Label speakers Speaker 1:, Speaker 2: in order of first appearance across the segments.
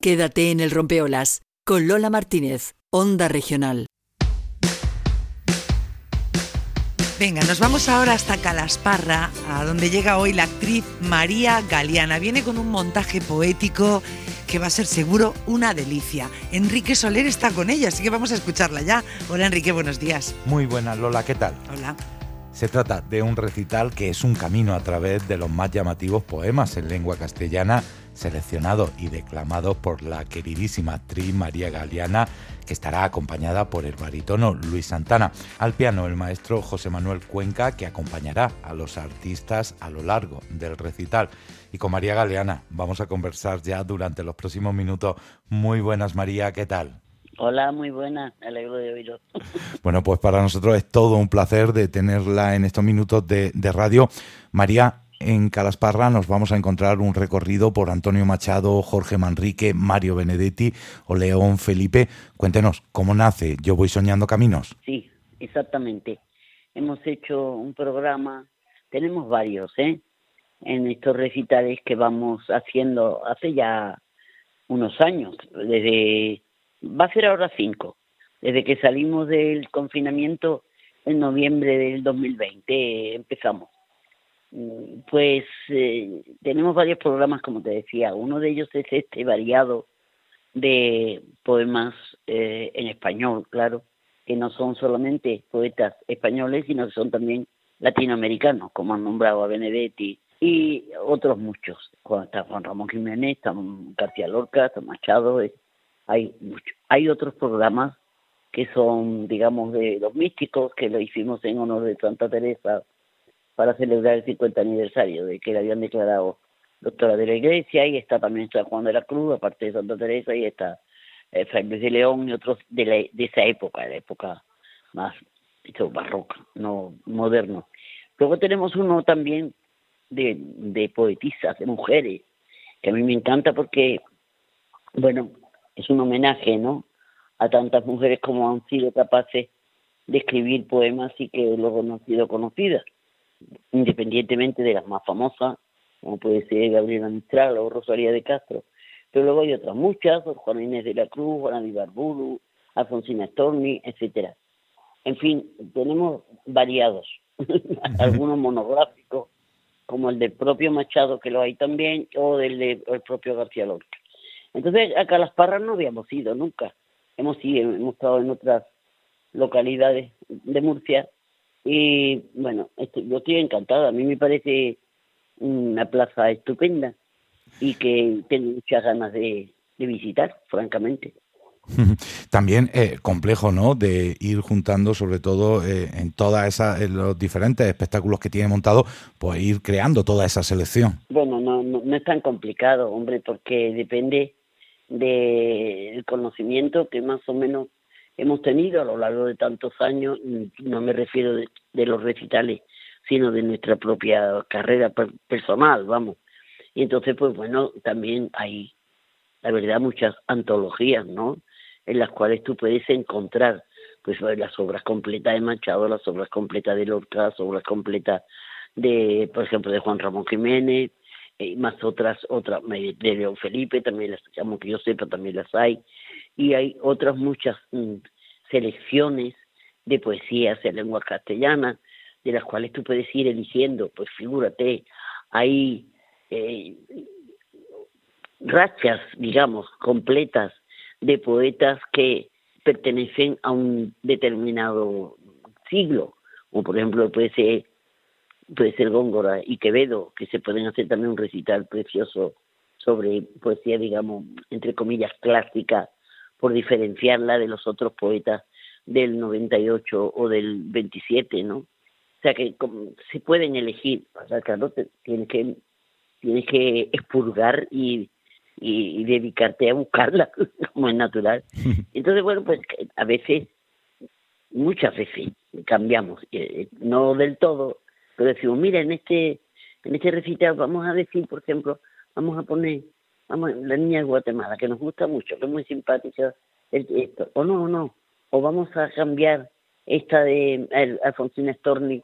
Speaker 1: Quédate en el Rompeolas con Lola Martínez, Onda Regional.
Speaker 2: Venga, nos vamos ahora hasta Calasparra, a donde llega hoy la actriz María Galeana. Viene con un montaje poético que va a ser seguro una delicia. Enrique Soler está con ella, así que vamos a escucharla ya. Hola Enrique, buenos días.
Speaker 3: Muy buenas, Lola, ¿qué tal?
Speaker 2: Hola.
Speaker 3: Se trata de un recital que es un camino a través de los más llamativos poemas en lengua castellana, seleccionados y declamados por la queridísima actriz María Galeana, que estará acompañada por el barítono Luis Santana. Al piano, el maestro José Manuel Cuenca, que acompañará a los artistas a lo largo del recital. Y con María Galeana vamos a conversar ya durante los próximos minutos. Muy buenas, María, ¿qué tal?
Speaker 4: Hola, muy buena, me alegro de oíros.
Speaker 3: Bueno, pues para nosotros es todo un placer de tenerla en estos minutos de radio. María, en Calasparra nos vamos a encontrar un recorrido por Antonio Machado, Jorge Manrique, Mario Benedetti o León Felipe. Cuéntenos, ¿cómo nace Yo voy soñando caminos?
Speaker 4: Sí, exactamente. Hemos hecho un programa, tenemos varios, en estos recitales que vamos haciendo hace ya unos años, va a ser ahora 5, desde que salimos del confinamiento en noviembre del 2020 empezamos. Pues tenemos varios programas, como te decía. Uno de ellos es este variado de poemas en español, claro, que no son solamente poetas españoles, sino que son también latinoamericanos, como han nombrado a Benedetti y otros muchos. Está Juan Ramón Jiménez, está García Lorca, está Machado, hay muchos. Hay otros programas que son, digamos, de los místicos, que lo hicimos en honor de Santa Teresa para celebrar el 50 aniversario de que la habían declarado doctora de la Iglesia, y está también San Juan de la Cruz, aparte de Santa Teresa, y está Fray Luis de León y otros de esa época, la época más barroca, no moderno. Luego tenemos uno también de poetisas, de mujeres, que a mí me encanta porque, bueno, es un homenaje, ¿no?, a tantas mujeres como han sido capaces de escribir poemas y que luego no han sido conocidas, independientemente de las más famosas, como puede ser Gabriela Mistral o Rosalía de Castro. Pero luego hay otras muchas, Juana Inés de la Cruz, Juana de Ibarburu, Alfonsina Storni, etcétera. En fin, tenemos variados, algunos monográficos, como el del propio Machado, que lo hay también, o del propio García Lorca. Entonces, a Calasparra no habíamos ido nunca. Hemos estado en otras localidades de Murcia, y bueno, yo estoy encantada. A mí me parece una plaza estupenda y que tengo muchas ganas de visitar, francamente.
Speaker 3: También complejo, ¿no?, de ir juntando, sobre todo en en los diferentes espectáculos que tiene montado, pues ir creando toda esa selección.
Speaker 4: Bueno, no es tan complicado, hombre, porque depende del conocimiento que más o menos hemos tenido a lo largo de tantos años. No me refiero de los recitales, sino de nuestra propia carrera personal, vamos. Y entonces, pues bueno, también hay, la verdad, muchas antologías, ¿no?, en las cuales tú puedes encontrar pues las obras completas de Machado, las obras completas de Lorca, las obras completas de, por ejemplo, de Juan Ramón Jiménez, más otras de León Felipe, también las, como que yo sepa, también las hay, y hay otras muchas selecciones de poesías en lengua castellana, de las cuales tú puedes ir eligiendo. Pues figúrate, hay rachas, digamos, completas de poetas que pertenecen a un determinado siglo, como por ejemplo puede ser Góngora y Quevedo, que se pueden hacer también un recital precioso sobre poesía, digamos, entre comillas, clásica, por diferenciarla de los otros poetas del 98 o del 27, ¿no? O sea que se pueden elegir. O sea, claro, tienes que expurgar y dedicarte a buscarla, como es natural. Entonces, bueno, pues a veces, muchas veces, cambiamos, no del todo, pero decimos, mira, en este recital vamos a decir, por ejemplo, vamos a poner la niña de Guatemala, que nos gusta mucho, que es muy simpática, esto, no, o vamos a cambiar esta de Alfonsina Storni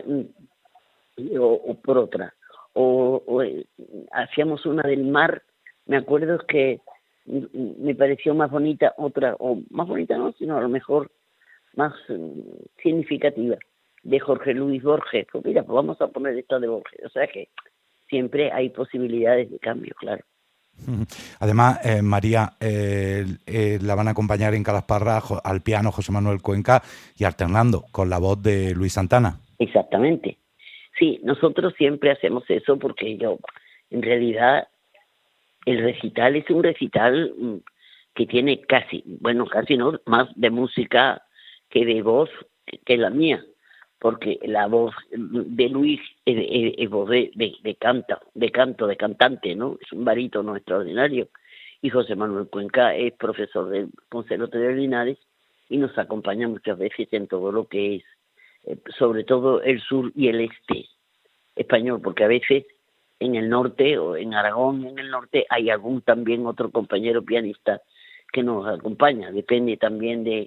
Speaker 4: o por otra, o hacíamos una del mar. Me acuerdo que me pareció más bonita otra, o más bonita no, sino a lo mejor más significativa, de Jorge Luis Borges. Pues mira, pues vamos a poner esta de Borges. O sea que siempre hay posibilidades de cambio, claro.
Speaker 3: Además, María, la van a acompañar en Calasparra al piano José Manuel Cuenca y alternando con la voz de Luis Santana.
Speaker 4: Exactamente. Sí, nosotros siempre hacemos eso porque en realidad, el recital es un recital que tiene casi no, más de música que de voz que la mía, porque la voz de Luis es voz de cantante, ¿no? Es un barítono extraordinario. Y José Manuel Cuenca es profesor del Conservatorio de Linares y nos acompaña muchas veces en todo lo que es, sobre todo el sur y el este español, porque a veces en el norte o en Aragón, en el norte, hay algún también otro compañero pianista que nos acompaña. Depende también de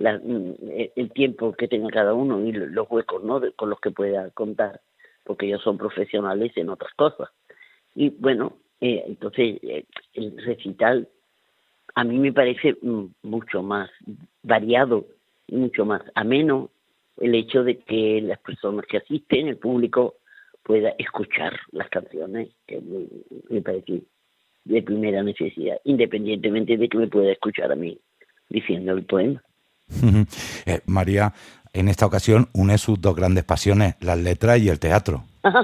Speaker 4: el tiempo que tenga cada uno y los huecos, ¿no?, con los que pueda contar, porque ellos son profesionales en otras cosas. Y bueno, entonces el recital a mí me parece mucho más variado y mucho más ameno el hecho de que las personas que asisten, el público, pueda escuchar las canciones, que me parece de primera necesidad, independientemente de que me pueda escuchar a mí diciendo el poema.
Speaker 3: María, en esta ocasión une sus dos grandes pasiones, las letras y el teatro.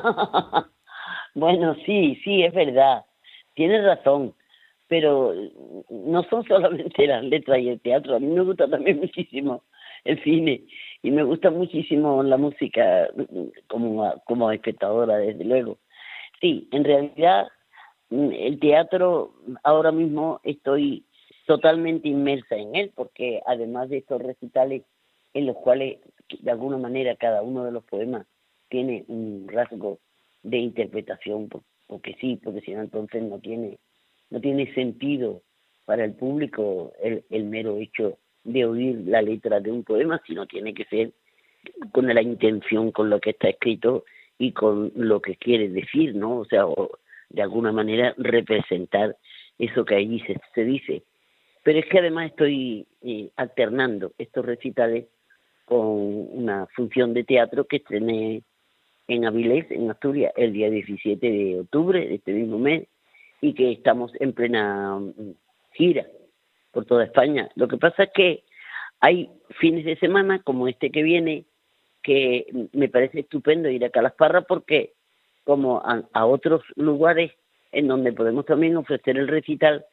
Speaker 4: Bueno, sí, es verdad, tienes razón, pero no son solamente las letras y el teatro. A mí me gusta también muchísimo el cine y me gusta muchísimo la música como espectadora, desde luego. Sí, en realidad el teatro, ahora mismo estoy totalmente inmersa en él, porque además de estos recitales en los cuales de alguna manera cada uno de los poemas tiene un rasgo de interpretación, porque si no entonces no tiene sentido para el público el mero hecho de oír la letra de un poema, sino tiene que ser con la intención con lo que está escrito y con lo que quiere decir, ¿no? O sea, de alguna manera representar eso que allí se dice. Pero es que además estoy alternando estos recitales con una función de teatro que estrené en Avilés, en Asturias, el día 17 de octubre de este mismo mes, y que estamos en plena gira por toda España. Lo que pasa es que hay fines de semana, como este que viene, que me parece estupendo ir a Calasparra, porque como a otros lugares en donde podemos también ofrecer el recital,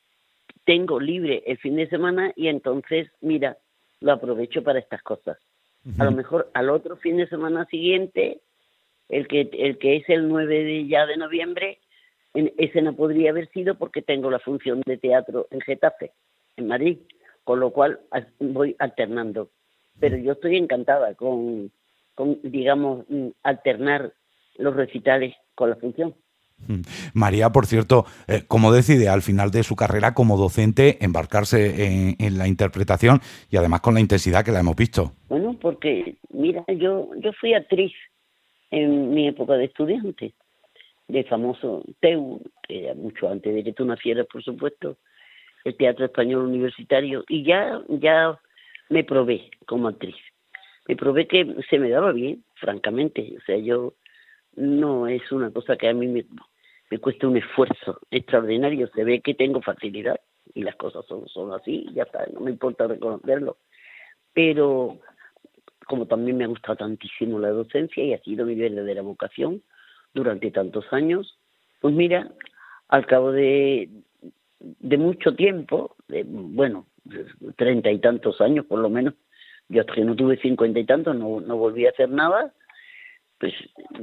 Speaker 4: tengo libre el fin de semana y entonces, mira, lo aprovecho para estas cosas. A lo mejor al otro fin de semana siguiente, el que es el 9 de noviembre, ese no podría haber sido porque tengo la función de teatro en Getafe, en Madrid, con lo cual voy alternando. Pero yo estoy encantada con digamos, alternar los recitales con la función.
Speaker 3: María, por cierto, ¿cómo decide al final de su carrera como docente embarcarse en la interpretación y además con la intensidad que la hemos visto?
Speaker 4: Bueno, porque, mira, yo fui actriz en mi época de estudiante, de famoso TEU, que era mucho antes de que tú nacieras, por supuesto, el Teatro Español Universitario, y ya me probé como actriz. Me probé que se me daba bien, francamente. O sea, no es una cosa que a mí me cuesta un esfuerzo extraordinario. Se ve que tengo facilidad y las cosas son así, ya está, no me importa reconocerlo. Pero como también me ha gustado tantísimo la docencia y ha sido mi verdadera vocación durante tantos años, pues mira, al cabo de mucho tiempo, 30 y tantos años por lo menos, yo hasta que no tuve 50 y tantos no volví a hacer nada, pues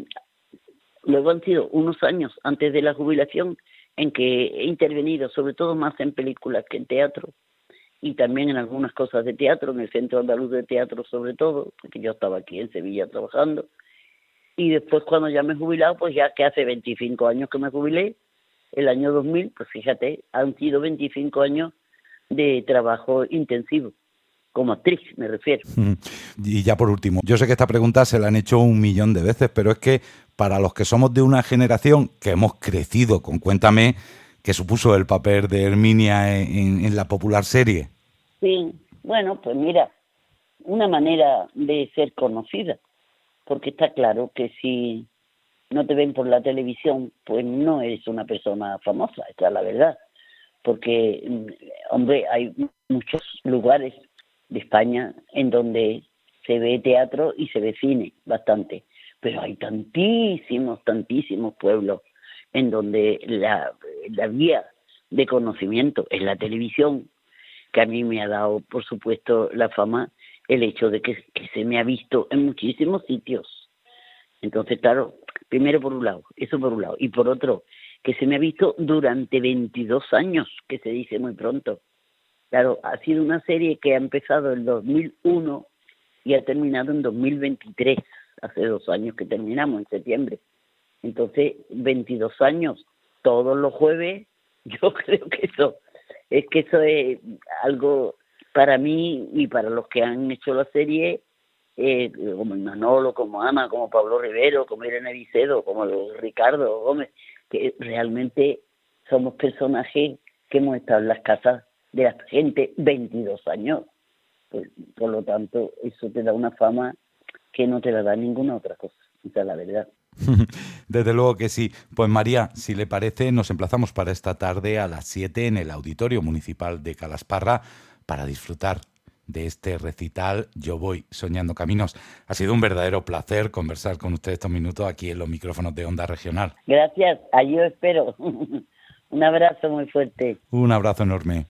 Speaker 4: luego han sido unos años antes de la jubilación en que he intervenido sobre todo más en películas que en teatro y también en algunas cosas de teatro, en el Centro Andaluz de Teatro sobre todo, porque yo estaba aquí en Sevilla trabajando, y después cuando ya me he jubilado, pues ya que hace 25 años que me jubilé, el año 2000, pues fíjate, han sido 25 años de trabajo intensivo. Como actriz, me refiero.
Speaker 3: Y ya por último, yo sé que esta pregunta se la han hecho 1.000.000 de veces, pero es que para los que somos de una generación que hemos crecido con Cuéntame, que supuso el papel de Herminia en la popular serie.
Speaker 4: Sí, bueno, pues mira, una manera de ser conocida, porque está claro que si no te ven por la televisión, pues no eres una persona famosa, esa es la verdad. Porque, hombre, hay muchos lugares de España en donde se ve teatro y se ve cine, bastante. Pero hay tantísimos pueblos en donde la vía de conocimiento es la televisión, que a mí me ha dado, por supuesto, la fama, el hecho de que se me ha visto en muchísimos sitios. Entonces, claro, primero por un lado, eso por un lado, y por otro, que se me ha visto durante 22 años, que se dice muy pronto. Claro, ha sido una serie que ha empezado en 2001 y ha terminado en 2023, hace 2 años que terminamos, en septiembre. Entonces, 22 años, todos los jueves, yo creo que eso es algo para mí y para los que han hecho la serie, como Manolo, como Ama, como Pablo Rivero, como Irene Vicedo, como Ricardo Gómez, que realmente somos personajes que hemos estado en las casas de la gente 22 años. Por lo tanto, eso te da una fama que no te la da ninguna otra cosa, esa es la verdad.
Speaker 3: Desde luego que sí. Pues María, si le parece, nos emplazamos para esta tarde a las 7 en el Auditorio Municipal de Calasparra para disfrutar de este recital Yo voy soñando caminos. Ha sido un verdadero placer conversar con usted estos minutos aquí en los micrófonos de Onda Regional.
Speaker 4: Gracias, allí os espero. Un abrazo muy fuerte.
Speaker 3: Un abrazo enorme.